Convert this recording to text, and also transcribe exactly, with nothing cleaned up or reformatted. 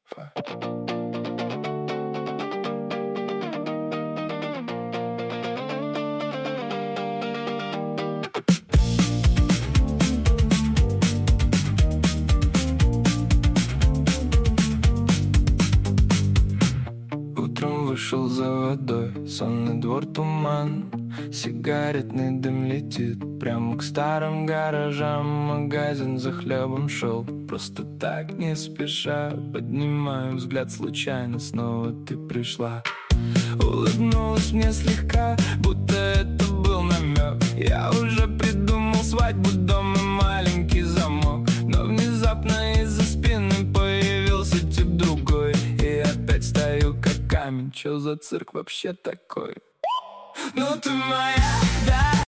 Утром вышел за водой, сонный двор, туман, сигаретный дым летит прямо к старым гаражам. Магазин за хлебом шел, просто так не спеша. Поднимаю взгляд случайно, снова ты пришла. Улыбнулась мне слегка, будто это был намек. Я уже придумал свадьбу, дом и маленький замок. Но внезапно из-за спины появился тип другой. И опять стою как камень, чё за цирк вообще такой? Ну ты моя, да.